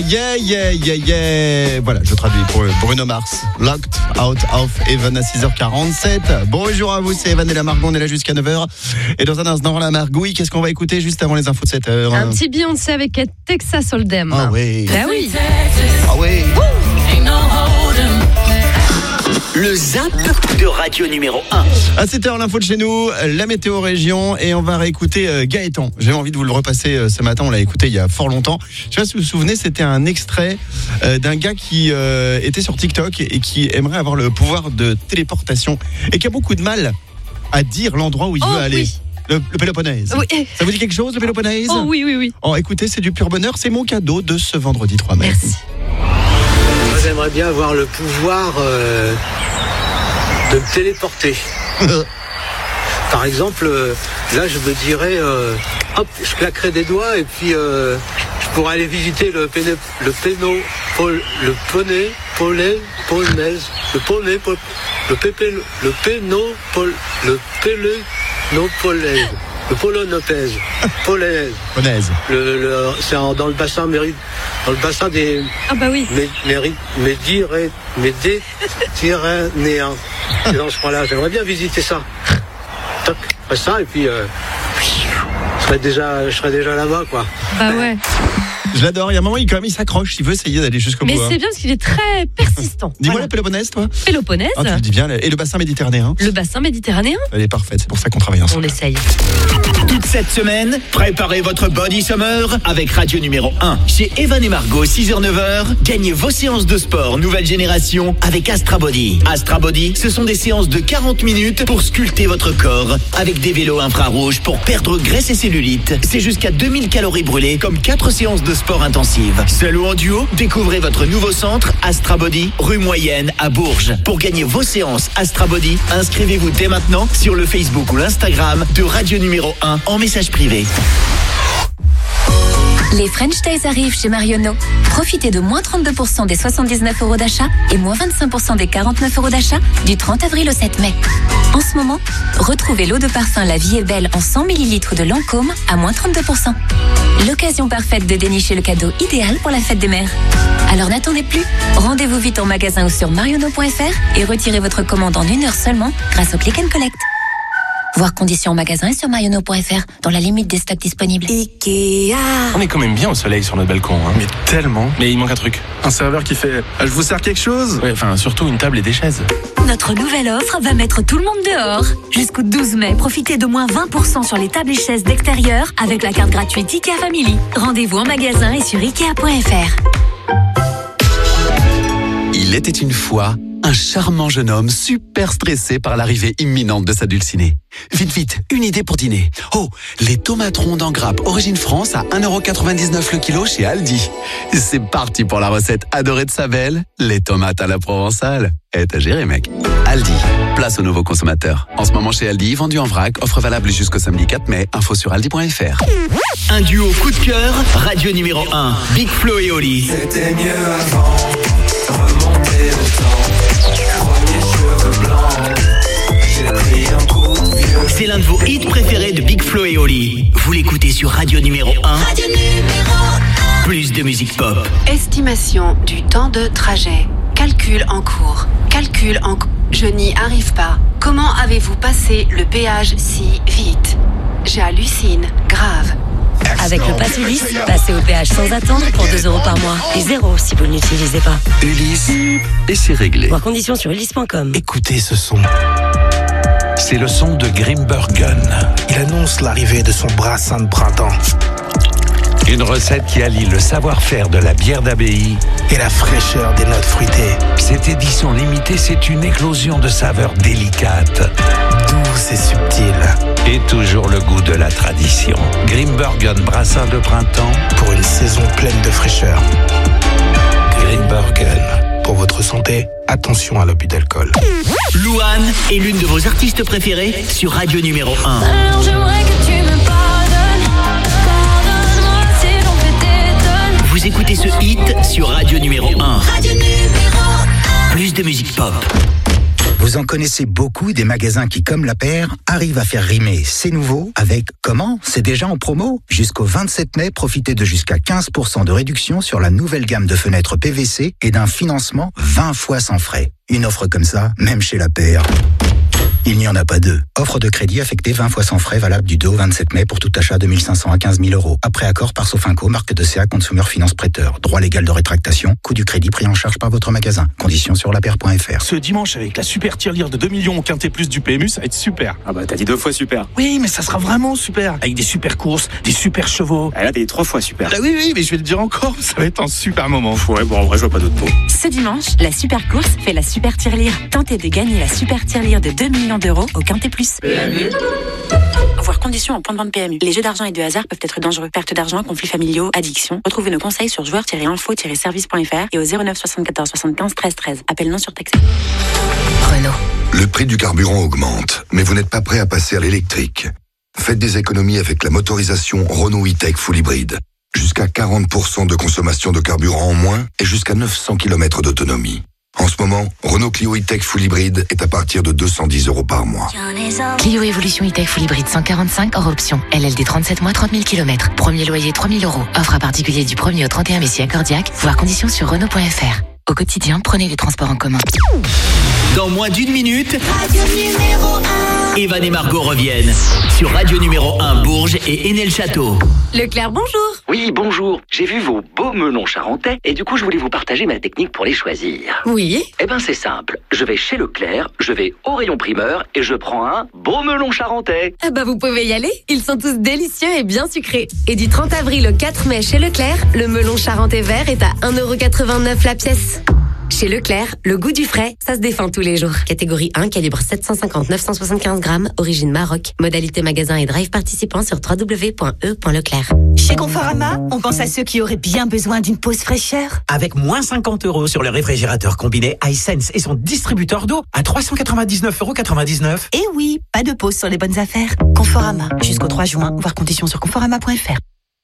yeah, yeah, yeah, yeah. Voilà, je traduis pour Bruno Mars. Locked Out of Heaven à six heures quarante-sept. Bonjour à vous, c'est Evan et la Margot, on est là jusqu'à neuf heures. Et dans un instant, la Margouille, qu'est-ce qu'on va écouter juste avant les infos de sept heures? Un petit Beyoncé avec Texas Hold'em. Ah oui. Ah oui. Ah oui. Le Zap de Radio numéro un. À sept heures, l'info de chez nous, la météo région, et on va réécouter euh, Gaëtan. J'ai envie de vous le repasser euh, ce matin, on l'a écouté il y a fort longtemps. Je sais pas si vous vous souvenez, c'était un extrait euh, d'un gars qui euh, était sur TikTok et qui aimerait avoir le pouvoir de téléportation et qui a beaucoup de mal à dire l'endroit où il oh, veut aller. Oui. Le, le Péloponnèse. Oui. Ça vous dit quelque chose, le Péloponnèse? Oh oui, oui, oui. Oh, écoutez, c'est du pur bonheur, c'est mon cadeau de ce vendredi trois mai. Merci. Moi, j'aimerais bien avoir le pouvoir euh, de me téléporter. Par exemple, euh, là, je me dirais, euh, hop, je claquerais des doigts et puis euh, je pourrais aller visiter le péné, le péno, pol, le poney, polé, polnaise, le poney, pol, le pépé, le péno, pol, le pélé, non polaise. Le polonopèse, polonaise. Polonaise. Le, le, c'est en, dans le bassin mérite, dans le bassin des. Ah bah oui. Mérite, méditerranéens. Méditerranéens. C'est dans ce coin-là. J'aimerais bien visiter ça. Toc, je ferais ça et puis euh, je serais déjà, je serais déjà là-bas, quoi. Bah ouais. Je l'adore, il y a un moment, il, quand même, il s'accroche, il veut essayer d'aller jusqu'au bout. Mais hein. c'est bien parce qu'il est très persistant. Dis-moi voilà. le Péloponnèse, toi. Péloponnèse. Ah, tu le dis bien. Et le bassin méditerranéen. Le bassin méditerranéen. Elle est parfaite, c'est pour ça qu'on travaille ensemble. On essaye. Toute cette semaine, préparez votre body summer avec Radio numéro un. Chez Evan et Margot, six heures neuf heures, gagnez vos séances de sport nouvelle génération avec Astra Body. Astra Body, ce sont des séances de quarante minutes pour sculpter votre corps avec des vélos infrarouges pour perdre graisse et cellulite. C'est jusqu'à deux mille calories brûlées comme quatre séances de sport intensives. Seul ou en duo, découvrez votre nouveau centre Astra Body, rue Moyenne à Bourges. Pour gagner vos séances Astra Body, inscrivez-vous dès maintenant sur le Facebook ou l'Instagram de Radio numéro un en message privé. Les French Days arrivent chez Marionneau. Profitez de moins trente-deux pour cent des soixante-dix-neuf euros d'achat et moins vingt-cinq pour cent des quarante-neuf euros d'achat du trente avril au sept mai. En ce moment, retrouvez l'eau de parfum La Vie est Belle en cent millilitres de Lancôme à moins trente-deux pour cent. L'occasion parfaite de dénicher le cadeau idéal pour la fête des mères. Alors n'attendez plus, rendez-vous vite en magasin ou sur marionneau point f r et retirez votre commande en une heure seulement grâce au Click and Collect. Voir conditions en magasin et sur marionneau point f r dans la limite des stocks disponibles. Ikea. On est quand même bien au soleil sur notre balcon, hein. Mais tellement. Mais il manque un truc. Un serveur qui fait ah, je vous sers quelque chose. Ouais, enfin, surtout une table et des chaises. Notre nouvelle offre va mettre tout le monde dehors. Jusqu'au douze mai, profitez de moins vingt pour cent sur les tables et chaises d'extérieur avec la carte gratuite Ikea Family. Rendez-vous en magasin et sur ikea point f r. Il était une fois un charmant jeune homme super stressé par l'arrivée imminente de sa dulcinée. Vite, vite, une idée pour dîner. Oh, les tomates rondes en grappe Origine France à un euro quatre-vingt-dix-neuf le kilo chez Aldi. C'est parti pour la recette adorée de sa belle, les tomates à la provençale. Eh, t'as géré, mec. Aldi, place aux nouveaux consommateurs. En ce moment chez Aldi, vendu en vrac, offre valable jusqu'au samedi quatre mai. Info sur aldi point f r. Un duo coup de cœur, Radio numéro un, Big Flo et Oli. C'était mieux avant, remonter le temps. Premier cheveux blancs, j'ai pris un coup de vieux. C'est l'un de vos hits préférés de Big Flo et Oli. Vous l'écoutez sur Radio numéro un. Radio numéro un. Plus de musique pop. Estimation du temps de trajet. Calcul en cours. Calcul en cours. Je n'y arrive pas. Comment avez-vous passé le péage si vite? J'hallucine. Grave. Avec le Pass Ulysse, passez au péage sans attendre pour deux euros par mois. Et zéro si vous ne l'utilisez pas. Ulysse, et c'est réglé. Voir conditions sur ulysse point com. Écoutez ce son. C'est le son de Grimbergen. Il annonce l'arrivée de son brassin de printemps. Une recette qui allie le savoir-faire de la bière d'abbaye et la fraîcheur des notes fruitées. Cette édition limitée, c'est une éclosion de saveurs délicates, douces et subtiles. Et toujours le goût de la tradition. Grimbergen brassin de printemps pour une saison pleine de fraîcheur. Grimbergen. Pour votre santé, attention à l'abus d'alcool. Louane est l'une de vos artistes préférées sur Radio numéro un. Alors j'aimerais que tu me pardonnes. Pardonne-moi si l'on fait t'étonne. Vous écoutez ce hit sur Radio numéro un. Radio numéro un. Plus de musique pop. Vous en connaissez beaucoup des magasins qui, comme la paire, arrivent à faire rimer c'est nouveau avec comment c'est déjà en promo. Jusqu'au vingt-sept mai, profitez de jusqu'à quinze pour cent de réduction sur la nouvelle gamme de fenêtres P V C et d'un financement vingt fois sans frais. Une offre comme ça, même chez la paire, il n'y en a pas deux. Offre de crédit affectée vingt fois sans frais, valable du deux au vingt-sept mai pour tout achat de mille cinq cents à quinze mille euros. Après accord par Sofinco, marque de C A Consumer Finance Prêteur. Droit légal de rétractation, coût du crédit pris en charge par votre magasin. Conditions sur la paire point f r. Ce dimanche, avec la super tirelire de deux millions au Quintet Plus du P M U, ça va être super. Ah bah t'as dit deux fois super. Oui, mais ça sera vraiment super. Avec des super courses, des super chevaux. Ah là t'as dit trois fois super. Ah oui, oui, mais je vais le dire encore, ça va être un super moment. Ouais, bon, en vrai, je vois pas d'autres mots. Ce dimanche, la super course fait la super tirelire. Tentez de gagner la super tirelire de deux millions d'euros au Quintet Plus. P M U. Voir conditions en point de vente P M U. Les jeux d'argent et de hasard peuvent être dangereux. Perte d'argent, conflits familiaux, addiction. Retrouvez nos conseils sur joueurs tiret info tiret service point f r et au zéro neuf soixante-quatorze soixante-quinze treize treize. Appel non surtaxé. Renault. Le prix du carburant augmente, mais vous n'êtes pas prêt à passer à l'électrique. Faites des économies avec la motorisation Renault E-Tech Full Hybrid. Jusqu'à quarante pour cent de consommation de carburant en moins et jusqu'à neuf cents kilomètres d'autonomie. En ce moment, Renault Clio E-Tech Full Hybrid est à partir de deux cent dix euros par mois. Clio Evolution E-Tech Full Hybrid cent quarante-cinq hors option. L L D trente-sept mois, trente mille kilomètres. Premier loyer trois mille euros. Offre à particulier du premier au trente et un mai si accordiaque. Voir conditions sur Renault point f r. Au quotidien, prenez les transports en commun. Dans moins d'une minute, Evan et Margot reviennent sur Radio numéro un Bourges et Hénin-le-Château. Leclerc, bonjour. Oui, bonjour. J'ai vu vos beaux melons charentais et du coup, je voulais vous partager ma technique pour les choisir. Oui. Eh ben, c'est simple. Je vais chez Leclerc, je vais au rayon primeur et je prends un beau melon charentais. Ah bah vous pouvez y aller. Ils sont tous délicieux et bien sucrés. Et du trente avril au quatre mai chez Leclerc, le melon charentais vert est à un euro quatre-vingt-neuf la pièce. Chez Leclerc, le goût du frais, ça se défend tous les jours. Catégorie un, calibre sept cent cinquante neuf cent soixante-quinze grammes, origine Maroc. Modalité magasin et drive participant sur w w w point e point leclerc. Chez Conforama, on pense à ceux qui auraient bien besoin d'une pause fraîcheur. Avec moins cinquante euros sur le réfrigérateur combiné iSense et son distributeur d'eau à trois cent quatre-vingt-dix-neuf euros quatre-vingt-dix-neuf. Et oui, pas de pause sur les bonnes affaires. Conforama, jusqu'au trois juin, voir conditions sur conforama point f r.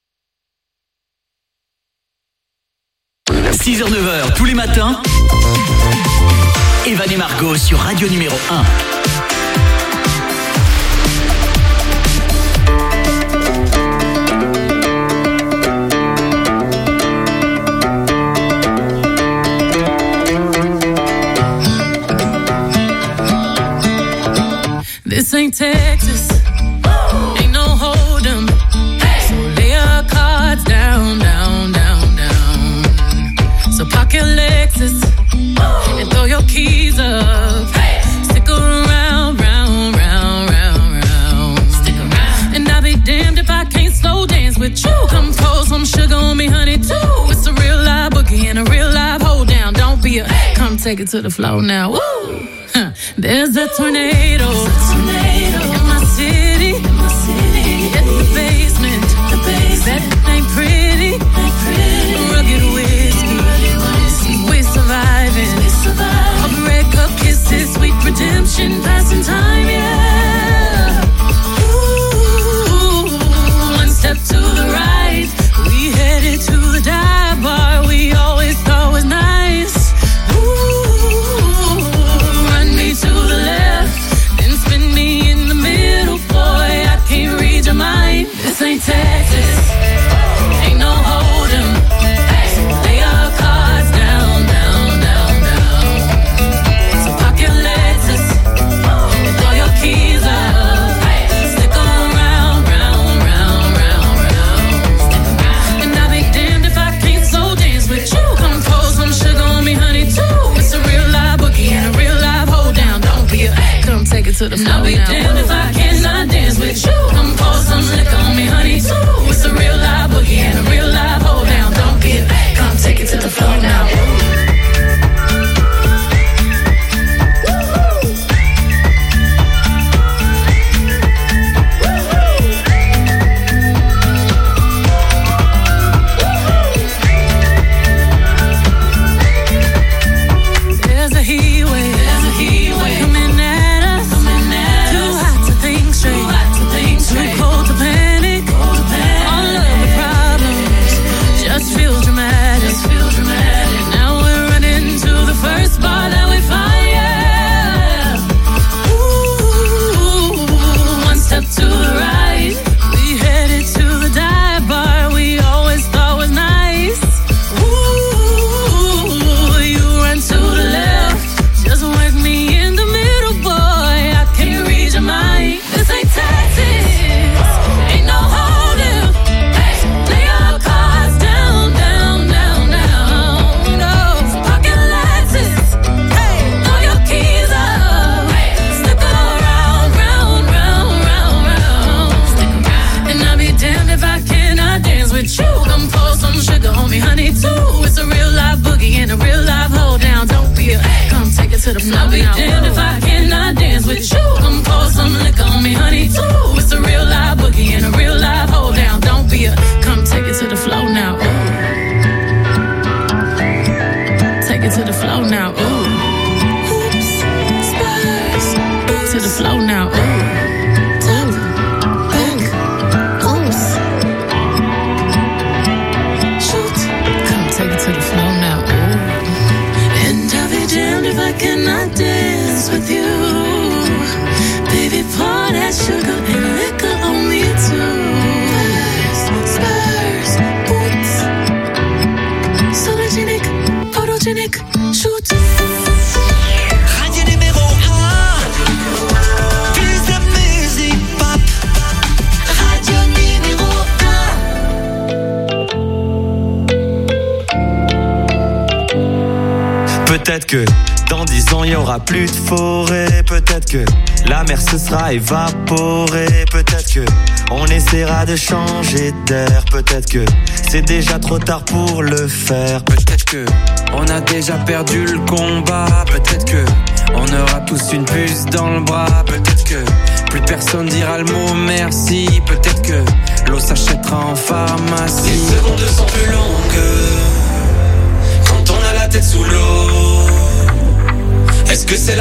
six heures neuf heures tous les matins, Evan et Margot sur Radio numéro un. This ain't Texas, ain't no hold 'em. So lay your cards down, down, down, down. So park your Lexus and throw your keys up. Stick around, round, round, round, round. Stick around. And I'll be damned if I can't slow dance with you. Come pour some sugar on me, honey, too. It's a real live boogie and a real live hold down. Don't be a, come take it to the floor now. Woo! Huh. There's a tornado, in my city, in my city. In the basement, the basement. That ain't pretty, ain't pretty. Rugged whiskey, we're surviving. We survive. A breakup kisses, sweet redemption, passing time, yeah. Ooh, one step to the right, we headed to the dive bar we always thought was nice. To the left, then spin me in the middle, boy, I can't read your mind. This ain't Texas, ain't no hold 'em. Lay your cards down, down, down, down. So park your Lexus and throw your keys up. Stick around, round, round, round, round. And I'll be damned if I can't slow dance with you. Come pour some sugar on me, honey, too. It's a real live boogie and a real live hold down. Don't be a, come take it to the floor. I'll be damned if I cannot dance with you. Come pour some liquor on me, honey, too. It's a real live boogie and a real live hold down. Don't be a, come take it to the floor now. There's a heat wave, there's a heat wave coming at us, coming at us. Too hot to think straight, too hot to think straight. Too cold to panic. to the flow. I'll be damned if I cannot dance with you. Come pour some liquor on me, honey, too. It's a real live boogie and a real live hold down. Don't be a, come take it to the flow now. Ooh. Take it to the flow now. Ooh. Oops, spurs. To the flow now. Ooh. Cannot dance with you, baby. Pour that sugar and liquor on me too. Spurs, boots, sologenic, photogenic, shoot. Radio numéro un, plus de musique pop. Radio numéro un. Peut-être que dans dix ans, il y aura plus de forêt. Peut-être que la mer se sera évaporée. Peut-être que on essaiera de changer d'air. Peut-être que c'est déjà trop tard pour le faire. Peut-être que on a déjà perdu le combat. Peut-être que on aura tous une puce dans le bras. Peut-être que plus personne dira le mot merci. Peut-être que l'eau s'achètera en pharmacie. Les secondes sont plus longues quand on a la tête sous l'eau. Est-ce que c'est la